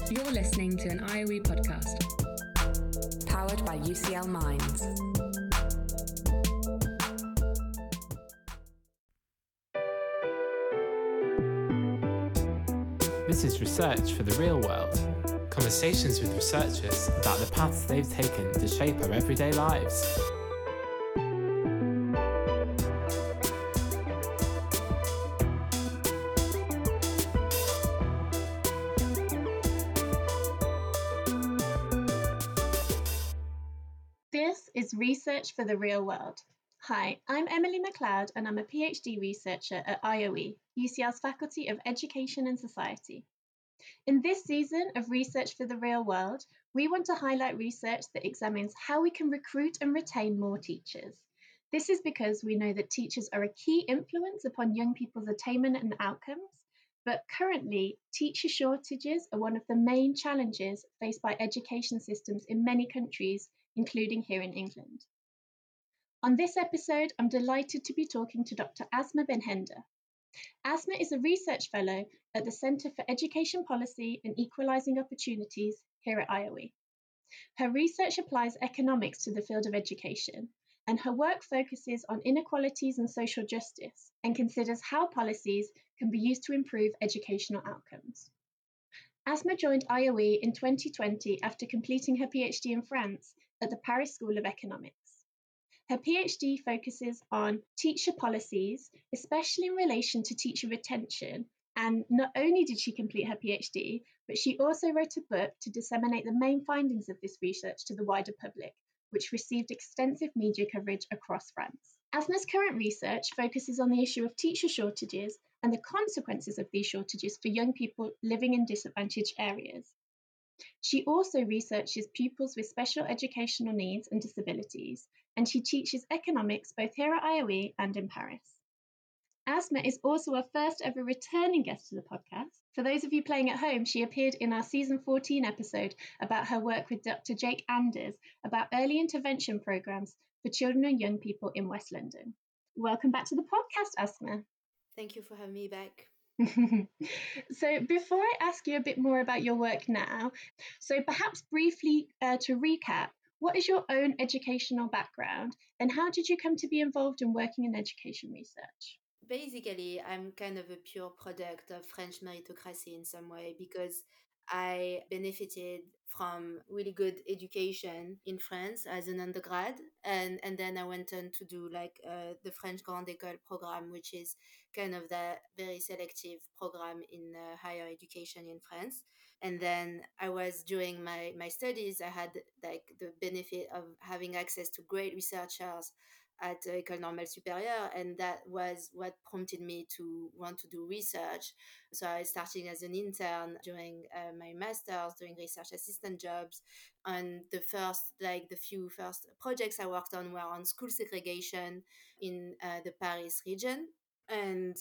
You're listening to an IOE podcast. Powered by UCL Minds. This is Research for the Real World. Conversations with researchers about the paths they've taken to shape our everyday lives. This is Research for the Real World. Hi, I'm Emily McLeod and I'm a PhD researcher at IOE, UCL's Faculty of Education and Society. In this season of Research for the Real World, we want to highlight research that examines how we can recruit and retain more teachers. This is because we know that teachers are a key influence upon young people's attainment and outcomes, but currently, teacher shortages are one of the main challenges faced by education systems in many countries, including here in England. On this episode, I'm delighted to be talking to Dr. Asma Benhender. Asma is a research fellow at the Centre for Education Policy and Equalising Opportunities here at IOE. Her research applies economics to the field of education, and her work focuses on inequalities and social justice and considers how policies can be used to improve educational outcomes. Asma joined IOE in 2020 after completing her PhD in France at the Paris School of Economics. Her PhD focuses on teacher policies, especially in relation to teacher retention. And not only did she complete her PhD, but she also wrote a book to disseminate the main findings of this research to the wider public, which received extensive media coverage across France. Asma's current research focuses on the issue of teacher shortages and the consequences of these shortages for young people living in disadvantaged areas. She also researches pupils with special educational needs and disabilities, and she teaches economics both here at IOE and in Paris. Asma is also our first ever returning guest to the podcast. For those of you playing at home, she appeared in our season 14 episode about her work with Dr. Jake Anders about early intervention programs for children and young people in West London. Welcome back to the podcast, Asma. Thank you for having me back. So before I ask you a bit more about your work now, so perhaps briefly to recap, what is your own educational background and how did you come to be involved in working in education research? Basically, I'm kind of a pure product of French meritocracy in some way because I benefited from really good education in France as an undergrad. And then I went on to do the French Grande École program, which is kind of the very selective program in higher education in France. And then I was doing my studies, I had like the benefit of having access to great researchers at École Normale Supérieure, and that was what prompted me to want to do research. So I started as an intern during my master's, doing research assistant jobs, and the few first projects I worked on were on school segregation in the Paris region. And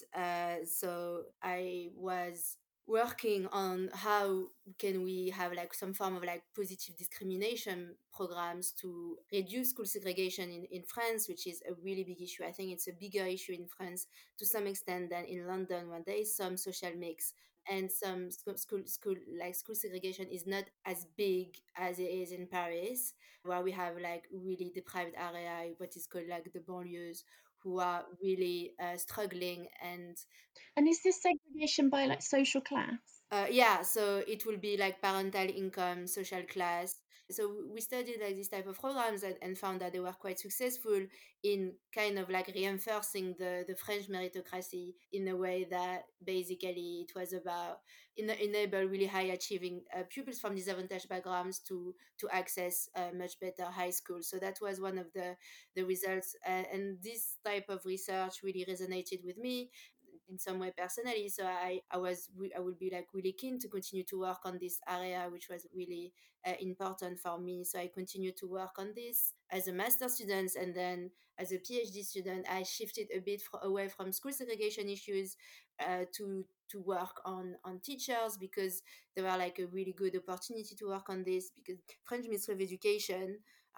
so I was working on how can we have like some form of like positive discrimination programs to reduce school segregation in France, which is a really big issue. I think it's a bigger issue in France to some extent than in London, where there is some social mix and some school segregation is not as big as it is in Paris, where we have like really deprived area, what is called like the banlieues, who are really struggling. And is this segregation by like social class? So it will be like parental income, social class. So we studied like this type of programs and found that they were quite successful in kind of like reinforcing the French meritocracy in a way that basically it was about enable really high achieving pupils from disadvantaged backgrounds to access much better high school. So that was one of the results. And this type of research really resonated with me in some way personally. So I would be like really keen to continue to work on this area, which was really important for me. So I continued to work on this as a master student, and then as a PhD student, I shifted a bit away from school segregation issues to work on teachers, because there were like a really good opportunity to work on this, because French Ministry of Education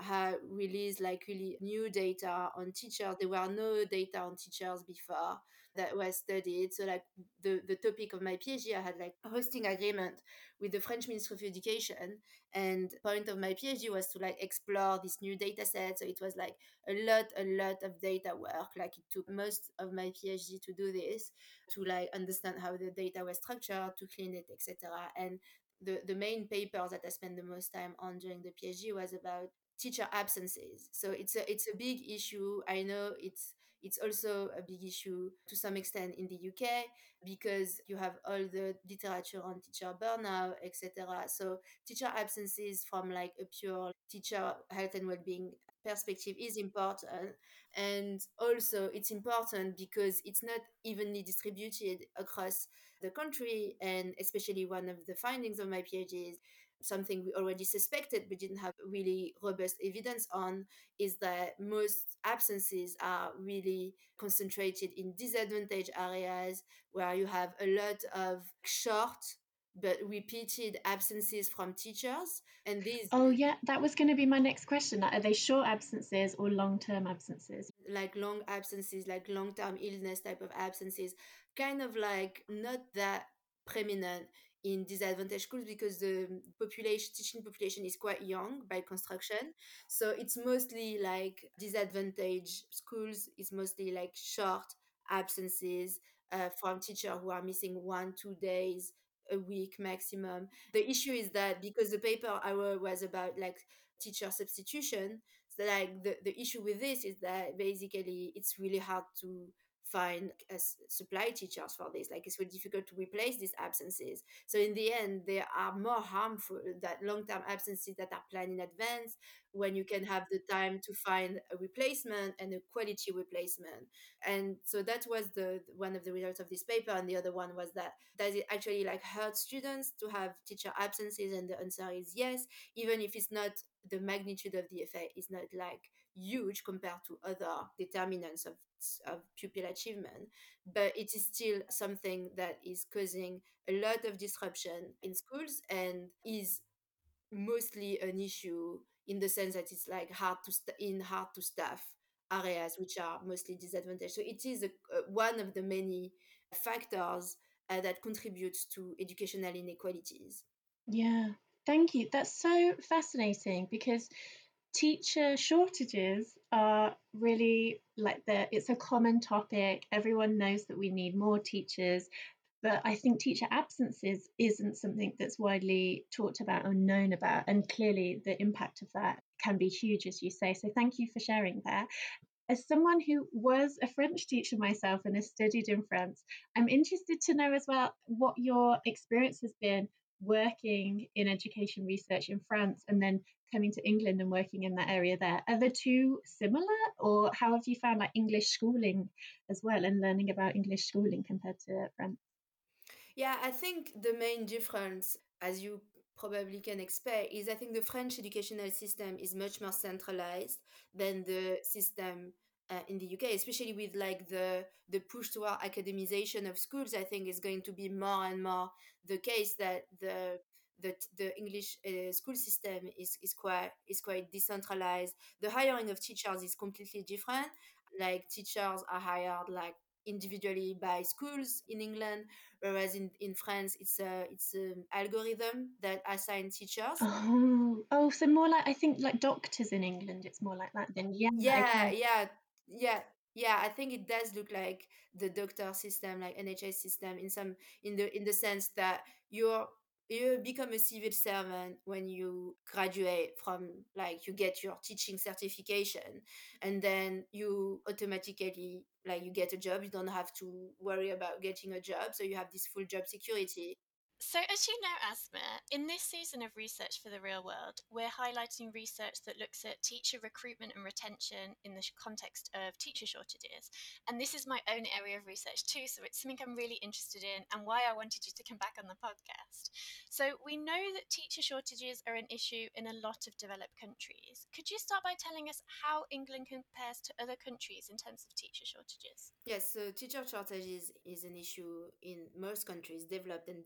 released like really new data on teachers. There were no data on teachers before that was studied. So like the topic of my PhD, I had like a hosting agreement with the French Ministry of Education, and point of my PhD was to like explore this new data set. So it was like a lot of data work. Like it took most of my PhD to do this, to like understand how the data was structured, to clean it, etc. And the main paper that I spent the most time on during the PhD was about teacher absences. So it's a big issue. I know it's also a big issue to some extent in the UK, because you have all the literature on teacher burnout, etc. So teacher absences from like a pure teacher health and well-being perspective is important. And also it's important because it's not evenly distributed across the country. And especially one of the findings of my PhD is something we already suspected but didn't have really robust evidence on, is that most absences are really concentrated in disadvantaged areas where you have a lot of short but repeated absences from teachers. And these, Oh, yeah, that was going to be my next question. Are they short absences or long-term absences? like long absences, like long-term illness type of absences, kind of like not that prominent in disadvantaged schools, because the teaching population is quite young by construction. So it's mostly like disadvantaged schools. It's mostly like short absences from teachers who are missing 1-2 days a week maximum. The issue is that because the paper I wrote was about like teacher substitution, so like the issue with this is that basically it's really hard to find supply teachers for this. Like it's really difficult to replace these absences. So in the end, they are more harmful that long-term absences that are planned in advance, when you can have the time to find a replacement and a quality replacement. And so that was the one of the results of this paper. And the other one was that does it actually like hurt students to have teacher absences? And the answer is yes, even if it's not, the magnitude of the effect is not like huge compared to other determinants of pupil achievement, but it is still something that is causing a lot of disruption in schools, and is mostly an issue in the sense that it's like hard to staff areas which are mostly disadvantaged. So it is one of the many factors that contributes to educational inequalities. Yeah, thank you. That's so fascinating because teacher shortages are really like it's a common topic. Everyone knows that we need more teachers, but I think teacher absences isn't something that's widely talked about or known about. And clearly, the impact of that can be huge, as you say. So, thank you for sharing that. As someone who was a French teacher myself and has studied in France, I'm interested to know as well what your experience has been working in education research in France and then coming to England and working in that area there. Are the two similar, or how have you found like English schooling as well and learning about English schooling compared to France? Yeah, I think the main difference, as you probably can expect, is I think the French educational system is much more centralized than the system in the UK, especially with like the push toward academization of schools. I think is going to be more and more the case that the English school system is quite decentralized. The hiring of teachers is completely different. Like teachers are hired like individually by schools in England, whereas in France it's an algorithm that assigns teachers. Oh, so more like I think like doctors in England, it's more like that then. Yeah, Yeah, okay. yeah, yeah, yeah. I think it does look like the doctor system, like NHS system, in the sense that you become a civil servant when you graduate from, like, you get your teaching certification, and then you automatically, like, you get a job. You don't have to worry about getting a job, so you have this full job security. So, as you know, Asma, in this season of Research for the Real World, we're highlighting research that looks at teacher recruitment and retention in the context of teacher shortages. And this is my own area of research too, so it's something I'm really interested in and why I wanted you to come back on the podcast. So, we know that teacher shortages are an issue in a lot of developed countries. Could you start by telling us how England compares to other countries in terms of teacher shortages? Yes, so teacher shortages is an issue in most countries, developed and developing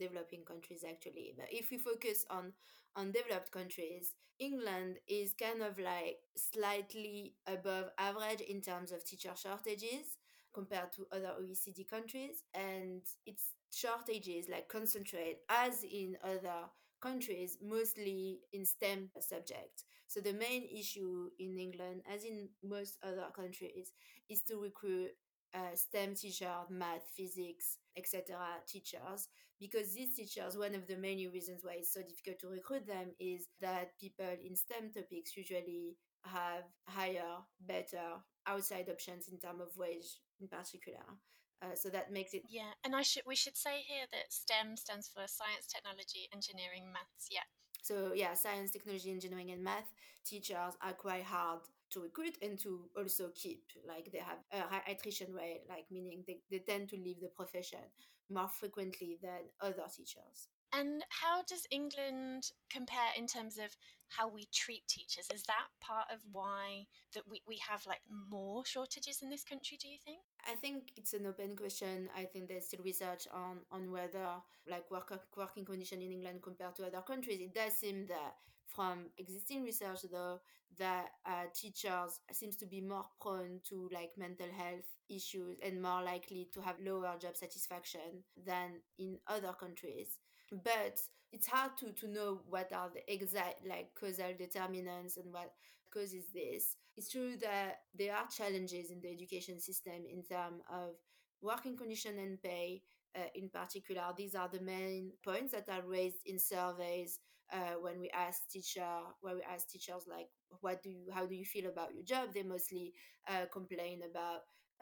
countries actually. But if we focus on developed countries, England is kind of like slightly above average in terms of teacher shortages compared to other OECD countries, and its shortages like concentrate as in other countries mostly in STEM subjects. So the main issue in England, as in most other countries, is to recruit STEM teachers, math, physics, etc. teachers, because these teachers, one of the many reasons why it's so difficult to recruit them is that people in STEM topics usually have higher, better outside options in terms of wage in particular. So that makes it. Yeah, and we should say here that STEM stands for science, technology, engineering, maths. Yeah. So yeah, science, technology, engineering, and math teachers are quite hard to recruit and to also keep. Like they have a high attrition rate, like meaning they tend to leave the profession more frequently than other teachers. And how does England compare in terms of how we treat teachers? Is that part of why that we have like more shortages in this country, do you think? I think it's an open question. I think there's still research on whether like working condition in England compared to other countries. It does seem that from existing research though that teachers seems to be more prone to like mental health issues and more likely to have lower job satisfaction than in other countries. But it's hard to know what are the exact like causal determinants and what causes this. It's true that there are challenges in the education system in terms of working condition and pay. In particular, these are the main points that are raised in surveys when we ask teachers like, how do you feel about your job? They mostly complain about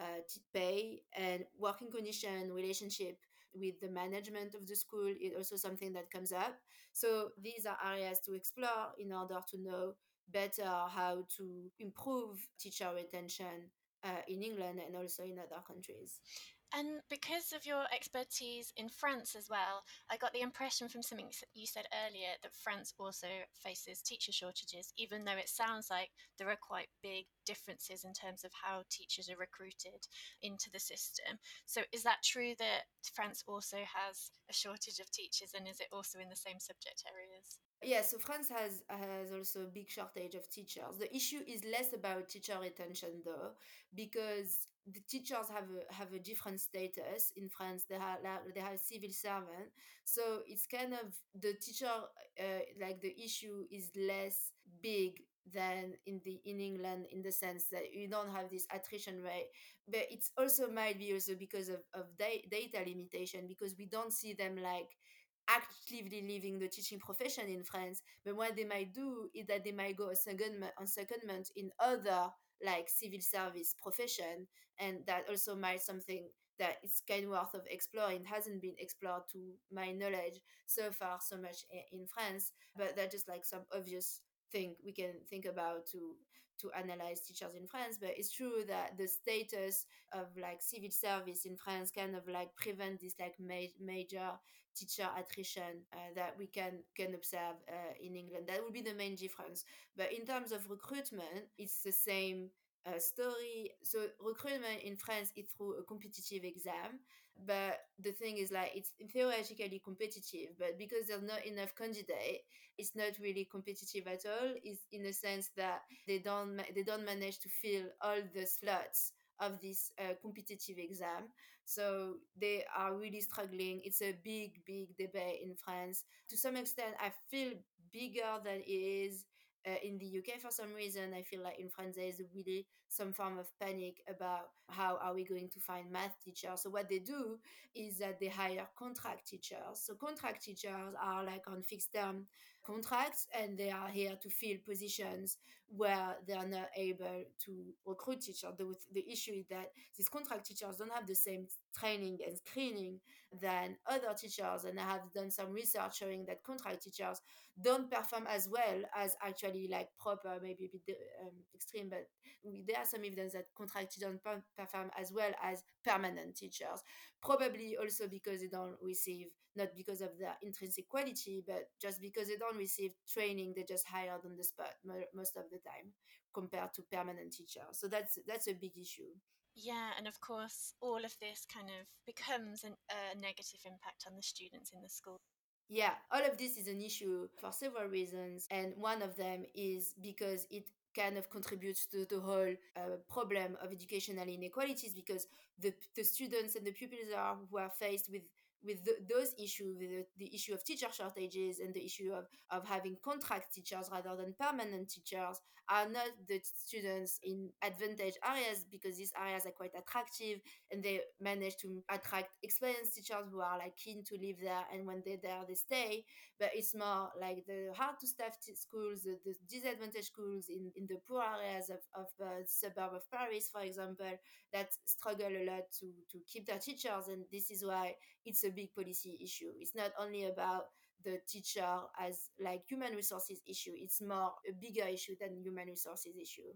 pay and working condition, relationship with the management of the school is also something that comes up. So these are areas to explore in order to know better how to improve teacher retention in England and also in other countries. And because of your expertise in France as well, I got the impression from something you said earlier that France also faces teacher shortages, even though it sounds like there are quite big differences in terms of how teachers are recruited into the system. So, is that true that France also has a shortage of teachers, and is it also in the same subject areas? Yeah, so France has also a big shortage of teachers. The issue is less about teacher retention though, because the teachers have a different status in France. They have civil servant, so it's kind of the teacher like the issue is less big than in England in the sense that you don't have this attrition rate, but it's also might be also because of data limitation, because we don't see them like actively leaving the teaching profession in France. But what they might do is that they might go on secondment in other like civil service profession, and that also might something that is kind of worth of exploring. It hasn't been explored to my knowledge so far so much in France, but that's just like some obvious thing we can think about to analyze teachers in France. But it's true that the status of like civil service in France kind of like prevent this like major teacher attrition that we can observe in England. That would be the main difference. But in terms of recruitment, it's the same story. So recruitment in France is through a competitive exam, but the thing is like it's theoretically competitive, but because there's not enough candidate, it's not really competitive at all. It's in a sense that they don't manage to fill all the slots of this competitive exam, so they are really struggling. It's a big debate in France. To some extent, I feel bigger than it is in the UK for some reason. I feel like in France there is really some form of panic about how are we going to find math teachers. So what they do is that they hire contract teachers. So contract teachers are like on fixed term contracts, and they are here to fill positions where they are not able to recruit teachers. The issue is that these contract teachers don't have the same training and screening than other teachers, and I have done some research showing that contract teachers don't perform as well as actually like proper, maybe a bit extreme, but there are some evidence that contract teachers don't perform as well as permanent teachers, probably also because they don't receive, not because of their intrinsic quality, but just because they don't receive training. They just hired on the spot most of the time compared to permanent teachers. So that's a big issue. Yeah, and of course, all of this kind of becomes a negative impact on the students in the school. Yeah, all of this is an issue for several reasons. And one of them is because it kind of contributes to the whole problem of educational inequalities, because the students and the pupils who are faced with those issues, with the issue of teacher shortages and the issue of having contract teachers rather than permanent teachers, are not the students in advantaged areas, because these areas are quite attractive and they manage to attract experienced teachers who are like keen to live there, and when they're there they stay. But it's more like the hard to staff schools, the disadvantaged schools in the poor areas of the suburb of Paris, for example, that struggle a lot to keep their teachers. And this is why it's a big policy issue. It's not only about the teacher as like human resources issue, it's more a bigger issue than human resources issue.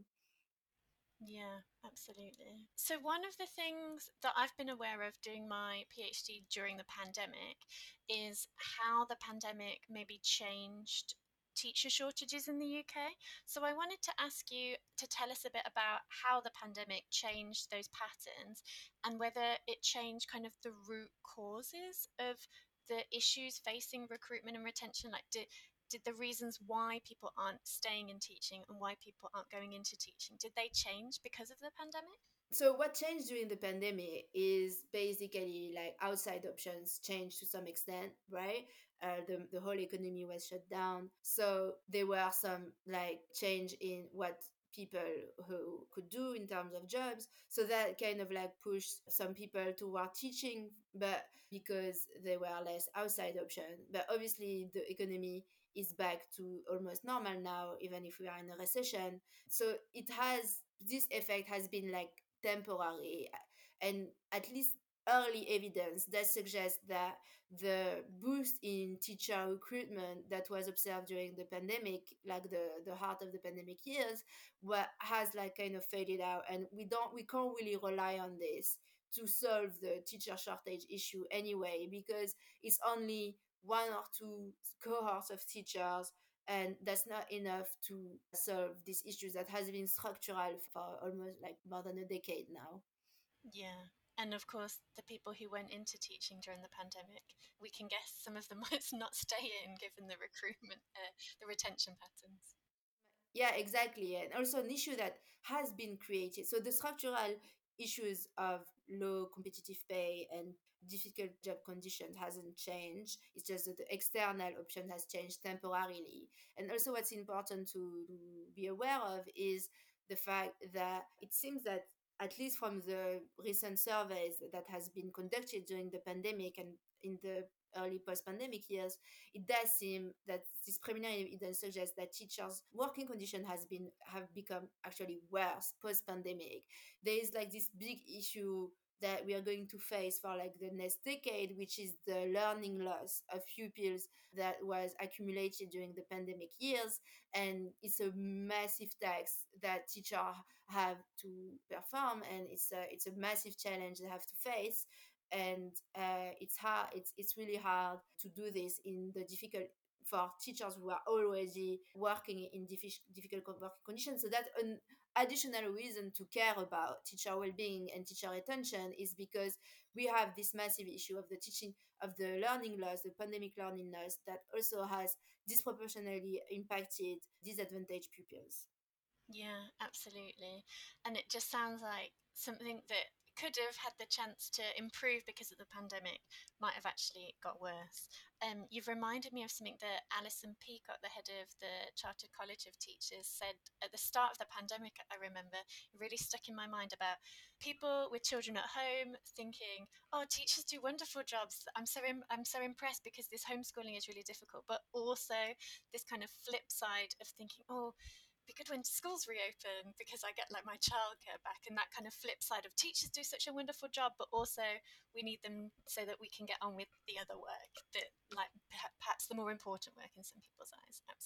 Yeah, absolutely. So, one of the things that I've been aware of doing my PhD during the pandemic is how the pandemic maybe changed teacher shortages in the UK. So, I wanted to ask you to tell us a bit about how the pandemic changed those patterns and whether it changed kind of the root causes of the issues facing recruitment and retention. Like, did the reasons why people aren't staying in teaching and why people aren't going into teaching, did they change because of the pandemic? So what changed during the pandemic is basically like outside options changed to some extent, right? The whole economy was shut down, so there were some like change in what people who could do in terms of jobs, so that kind of like pushed some people toward teaching, but because there were less outside options. But obviously the economy is back to almost normal now, even if we are in a recession. So it has, this effect has been like temporary, and at least early evidence that suggests that the boost in teacher recruitment that was observed during the pandemic, like the heart of the pandemic years, what has like kind of faded out, and we can't really rely on this to solve the teacher shortage issue anyway, because it's only one or two cohorts of teachers, and that's not enough to solve these issues that has been structural for almost like more than a decade now. Yeah. And of course, the people who went into teaching during the pandemic, we can guess some of them might not stay in given the recruitment, the retention patterns. Yeah, exactly. And also an issue that has been created. So the structural issues of low competitive pay and difficult job conditions hasn't changed. It's just that the external option has changed temporarily. And also what's important to be aware of is the fact that it seems that, at least from the recent surveys that has been conducted during the pandemic and in the early post-pandemic years, it does seem that this preliminary evidence suggests that teachers' working condition have become actually worse post-pandemic. There is like this big issue that we are going to face for like the next decade, which is the learning loss of pupils that was accumulated during the pandemic years. And it's a massive tax that teachers have to perform, and it's a massive challenge they have to face. And it's hard, it's really hard to do this in the difficult, for teachers who are already working in difficult working conditions. So that an additional reason to care about teacher well-being and teacher retention is because we have this massive issue of the teaching, of the learning loss, the pandemic learning loss, that also has disproportionately impacted disadvantaged pupils. Yeah, absolutely. And it just sounds like something that could have had the chance to improve because of the pandemic might have actually got worse. You've reminded me of something that Alison Peacock, the head of the Chartered College of Teachers, said at the start of the pandemic. I remember it really stuck in my mind about people with children at home thinking, "Oh, teachers do wonderful jobs. I'm so impressed because this homeschooling is really difficult." But also this kind of flip side of thinking, "Oh, be good when schools reopen because I get like my childcare back," and that kind of flip side of teachers do such a wonderful job, but also we need them so that we can get on with the other work that like perhaps the more important work in some people's eyes. Absolutely.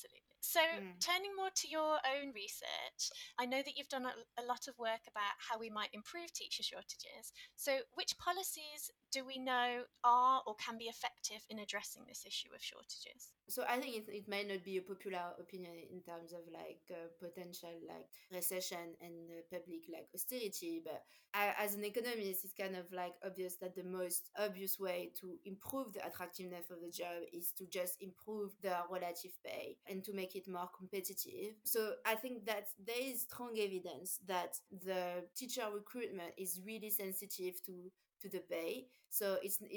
So, Mm. turning more to your own research, I know that you've done a lot of work about how we might improve teacher shortages. So, which policies do we know are or can be effective in addressing this issue of shortages? So I think it might not be a popular opinion in terms of potential like recession and public like austerity, but as an economist, it's kind of like obvious that the most obvious way to improve the attractiveness of the job is to just improve the relative pay and to make it more competitive. So I think that there is strong evidence that the teacher recruitment is really sensitive to the pay. So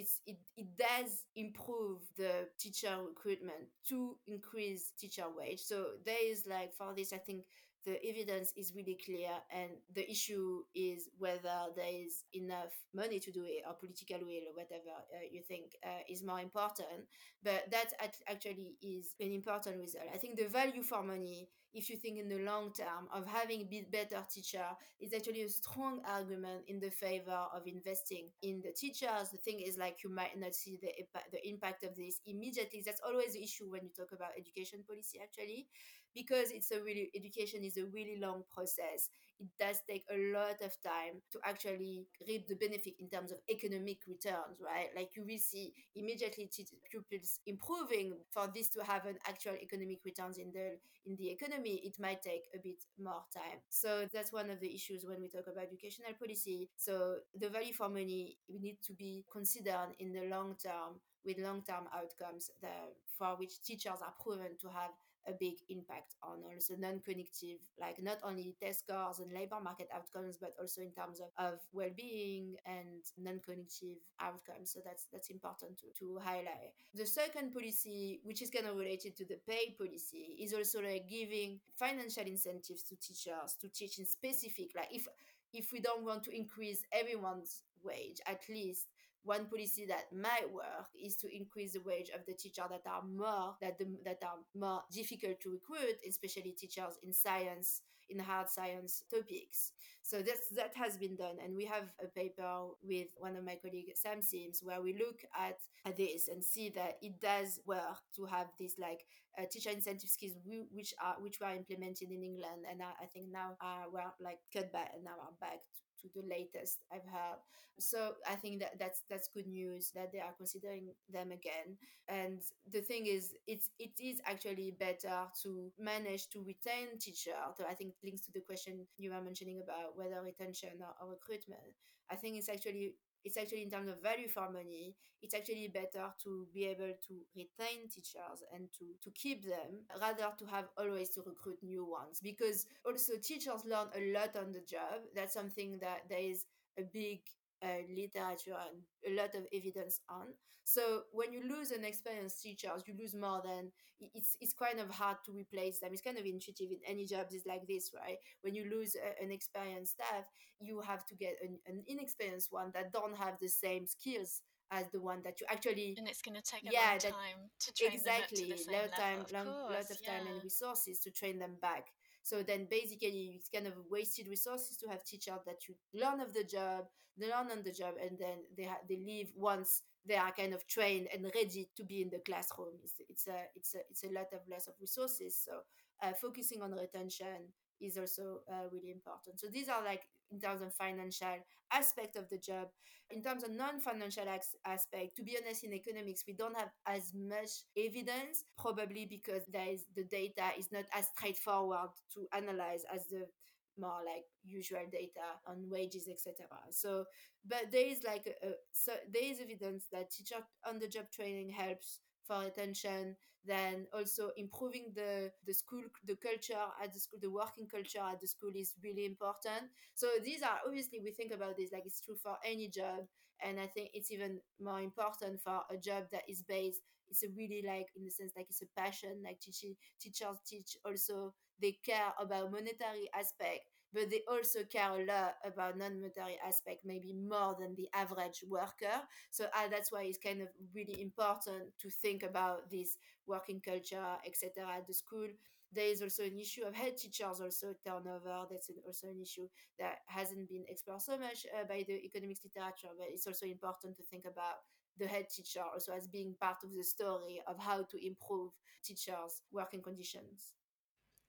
it does improve the teacher recruitment to increase teacher wage. So there is like for this, I think the evidence is really clear, and the issue is whether there is enough money to do it or political will or whatever you think is more important. But that actually is an important result. I think the value for money, if you think in the long term of having a better teacher, is actually a strong argument in the favor of investing in the teachers. The thing is, like, you might not see the impact of this immediately. That's always the issue when you talk about education policy, actually, because education is a really long process. It does take a lot of time to actually reap the benefit in terms of economic returns, right? Like you will see immediately pupils improving. For this to have an actual economic returns in the economy, it might take a bit more time. So that's one of the issues when we talk about educational policy. So the value for money need to be considered in the long term with long-term outcomes for which teachers are proven to have a big impact on also non-cognitive, like not only test scores and labor market outcomes, but also in terms of well-being and non-cognitive outcomes. So that's important to highlight. The second policy, which is kind of related to the pay policy, is also like giving financial incentives to teachers to teach in specific, like if we don't want to increase everyone's wage, at least one policy that might work is to increase the wage of the teachers that are more difficult to recruit, especially teachers in science, in hard science topics. So that has been done, and we have a paper with one of my colleagues, Sam Sims, where we look at this and see that it does work to have this like teacher incentive schemes which were implemented in England, and I think now were like cut back and now are back to the latest I've heard. So I think that's good news that they are considering them again. And the thing is, it is actually better to manage to retain teachers. So I think it links to the question you were mentioning about whether retention or recruitment. I think it's actually in terms of value for money, it's actually better to be able to retain teachers and to keep them rather to have always to recruit new ones, because also teachers learn a lot on the job. That's something that there is a big literature and a lot of evidence on. So when you lose an experienced teachers, you lose more than it's kind of hard to replace them. It's kind of intuitive in any jobs is like this, right? When you lose an experienced staff, you have to get an inexperienced one that don't have the same skills as the one that you actually. And it's going to take a Yeah, long that time to train them up to the exactly, same level, of lot course. of time and Yeah. resources to train them back. So then basically it's kind of wasted resources to have teachers that you learn of the job, they learn on the job, and then they leave once they are kind of trained and ready to be in the classroom. It's a lot of less of resources. So focusing on retention is also really important. So these are like in terms of financial aspect of the job. In terms of non-financial aspect, to be honest, in economics, we don't have as much evidence, probably because the data is not as straightforward to analyze as the more like usual data on wages, etc. So, but there is like so there is evidence that teacher on the job training helps for retention, then also improving the school, the culture at the school, the working culture at the school is really important. So these are obviously, we think about this like it's true for any job, and I think it's even more important for a job that is based, it's a really like in the sense like it's a passion, like teachers teach also, they care about monetary aspect, but they also care a lot about non-monetary aspect, maybe more than the average worker. So that's why it's kind of really important to think about this working culture, etc. at the school. There is also an issue of head teachers also turnover. That's also an issue that hasn't been explored so much by the economics literature, but it's also important to think about the head teacher also as being part of the story of how to improve teachers' working conditions.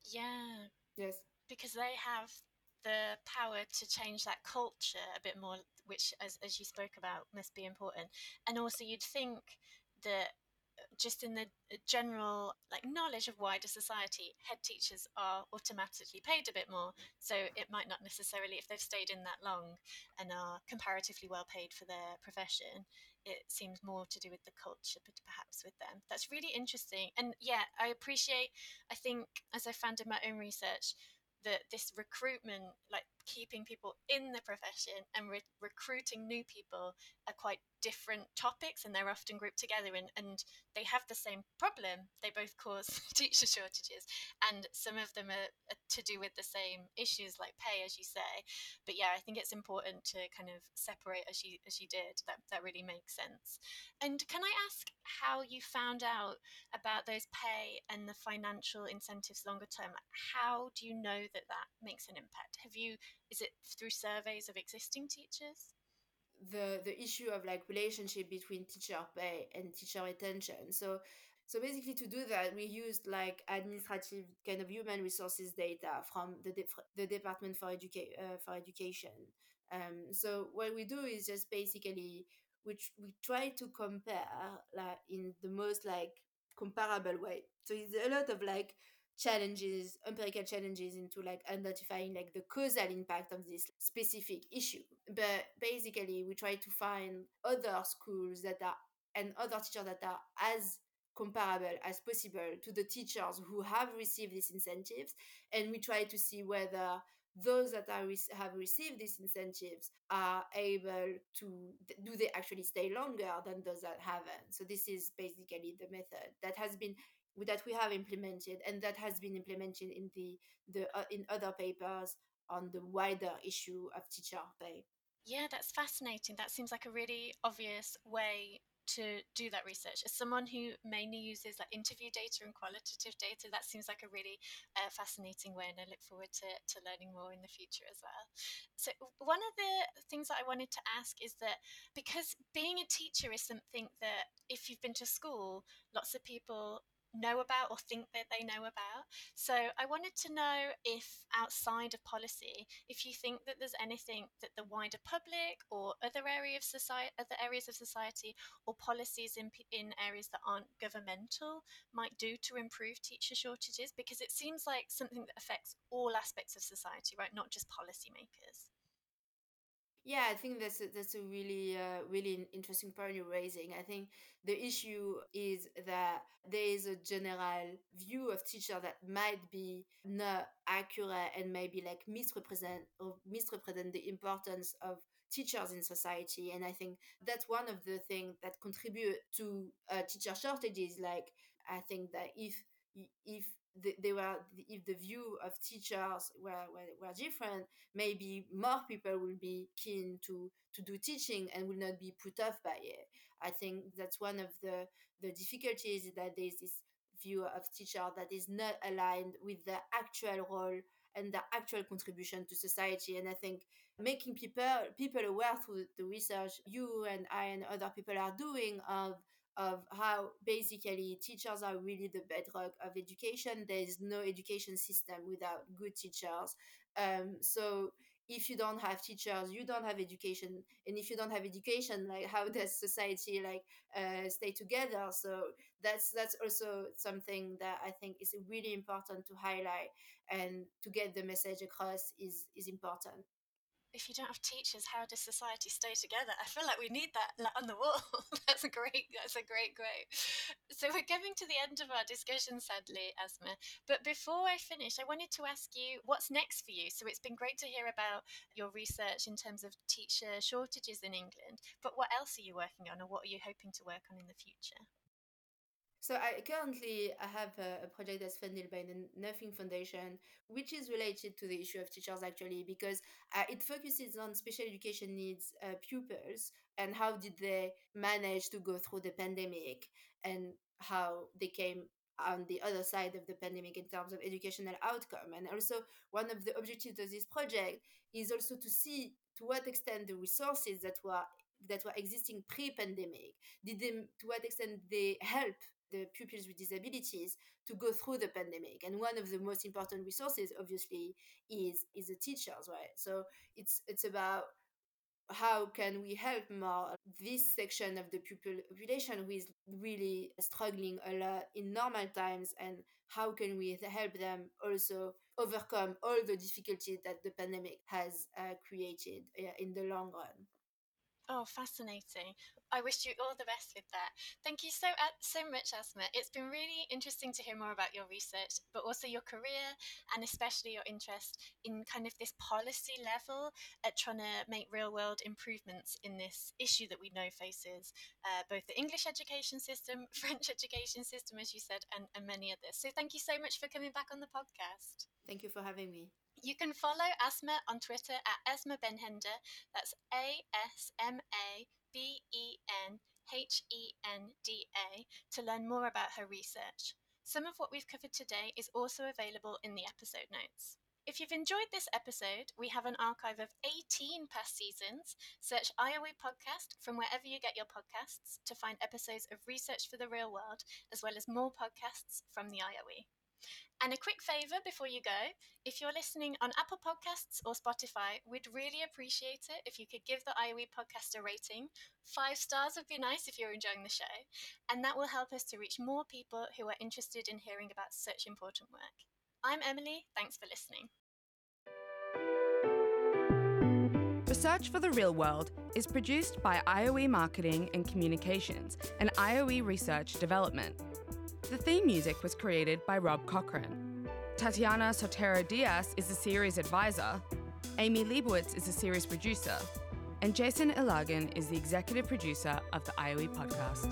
Yeah, Yes. because they have the power to change that culture a bit more, which, as you spoke about, must be important. And also, you'd think that just in the general like knowledge of wider society, head teachers are automatically paid a bit more. So it might not necessarily, if they've stayed in that long and are comparatively well paid for their profession, it seems more to do with the culture, but perhaps with them. That's really interesting. And yeah, I appreciate, I think, as I found in my own research, that this recruitment, like keeping people in the profession and recruiting new people, are quite different topics, and they're often grouped together, and they have the same problem. They both cause teacher shortages, and some of them are to do with the same issues like pay, as you say. But yeah, I think it's important to kind of separate, as you did. That really makes sense. And can I ask how you found out about those pay and the financial incentives longer term? How do you know that that makes an impact? Is it through surveys of existing teachers? The issue of like relationship between teacher pay and teacher retention. So basically, to do that, we used like administrative kind of human resources data from the Department for Education. So what we do is just basically we try to compare like in the most like comparable way. So it's a lot of like challenges, empirical challenges into like identifying like the causal impact of this specific issue. But basically, we try to find other schools that are and other teachers that are as comparable as possible to the teachers who have received these incentives, and we try to see whether those that have received these incentives are able to do they actually stay longer than those that haven't. So this is basically the method that we have implemented, and that has been implemented in the in other papers on the wider issue of teacher pay. Yeah, that's fascinating. That seems like a really obvious way to do that research. As someone who mainly uses like interview data and qualitative data, that seems like a really fascinating way, and I look forward to learning more in the future as well. So, one of the things that I wanted to ask is that because being a teacher is something that if you've been to school, lots of people know about or think that they know about. So I wanted to know if outside of policy, if you think that there's anything that the wider public or other areas of society or policies in areas that aren't governmental might do to improve teacher shortages, because it seems like something that affects all aspects of society, right? Not just policymakers. Yeah, I think that's a really really interesting point you're raising. I think the issue is that there is a general view of teacher that might be not accurate and maybe like misrepresent the importance of teachers in society. And I think that's one of the things that contribute to teacher shortages. Like I think that if they were if the view of teachers were different, maybe more people will be keen to do teaching and will not be put off by it. I think that's one of the difficulties, is that there's this view of teacher that is not aligned with the actual role and the actual contribution to society. And I think making people aware through the research you and I and other people are doing of how basically teachers are really the bedrock of education. There is no education system without good teachers. So if you don't have teachers, you don't have education, and if you don't have education, like how does society like stay together? So that's also something that I think is really important to highlight, and to get the message across is important. If you don't have teachers, how does society stay together? I feel like we need that like, on the wall. That's a great. That's a great quote. So we're coming to the end of our discussion, sadly, Asma. But before I finish, I wanted to ask you what's next for you. So it's been great to hear about your research in terms of teacher shortages in England. But what else are you working on, or what are you hoping to work on in the future? So I have a project that's funded by the Nothing Foundation, which is related to the issue of teachers actually, because it focuses on special education needs pupils and how did they manage to go through the pandemic, and how they came on the other side of the pandemic in terms of educational outcome. And also one of the objectives of this project is also to see to what extent the resources that were existing pre-pandemic, did them to what extent they help the pupils with disabilities to go through the pandemic. And one of the most important resources, obviously, is the teachers, right? So it's about how can we help more this section of the pupil population who is really struggling a lot in normal times, and how can we help them also overcome all the difficulties that the pandemic has created in the long run. Oh, fascinating. I wish you all the best with that. Thank you so much, Asma. It's been really interesting to hear more about your research, but also your career, and especially your interest in kind of this policy level at trying to make real world improvements in this issue that we know faces both the English education system, French education system, as you said, and many others. So thank you so much for coming back on the podcast. Thank you for having me. You can follow Asma on Twitter at Esma Benhender. That's ASMABENHENDA to learn more about her research. Some of what we've covered today is also available in the episode notes. If you've enjoyed this episode, we have an archive of 18 past seasons. Search IOE Podcast from wherever you get your podcasts to find episodes of Research for the Real World, as well as more podcasts from the IOE. And a quick favour before you go, if you're listening on Apple Podcasts or Spotify, we'd really appreciate it if you could give the IOE podcast a rating. 5 stars would be nice if you're enjoying the show, and that will help us to reach more people who are interested in hearing about such important work. I'm Emily, thanks for listening. Research for the Real World is produced by IOE Marketing and Communications and IOE Research Development. The theme music was created by Rob Cochran. Tatiana Sotero Diaz is the series advisor, Amy Leibowitz is the series producer, and Jason Ilagan is the executive producer of the IOE podcast.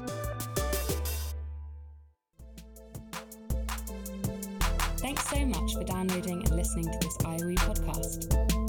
Thanks so much for downloading and listening to this IOE podcast.